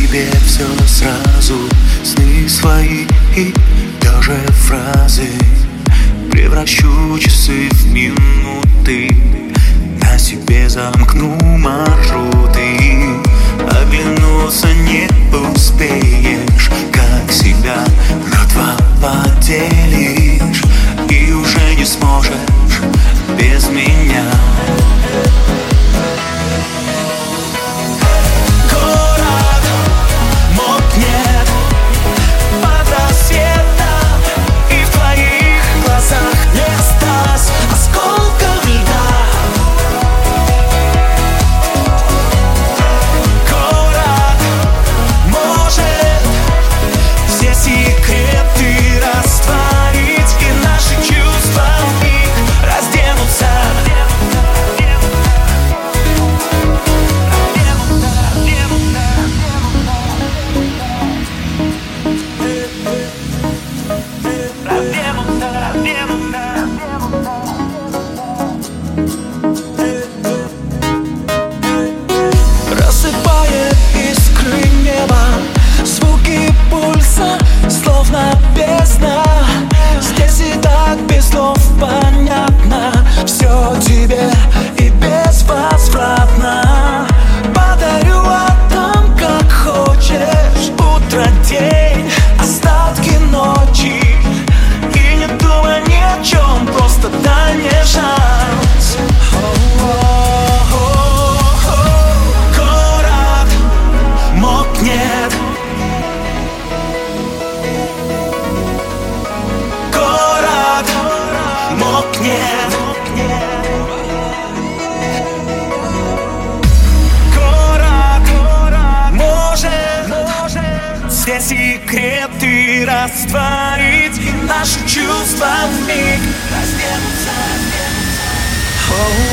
тебе все сразу, сны свои и даже фразы. Превращу часы в минуты, на себе замкну маршруты. Оглянуться не успеешь, как себя мертво поделишь, и уже не сможешь без меня. Рассыпает искры неба, звуки пульса, словно бездна. Здесь и так без слов понятно, все тебе и безвозвратно. Подарю атом, как хочешь, утро, день, остатки ночи. И не думай ни о чем, просто дай мне шанс. Город мокнет, город мокнет, город может все секреты растворить, и наши чувства вмиг разденутся.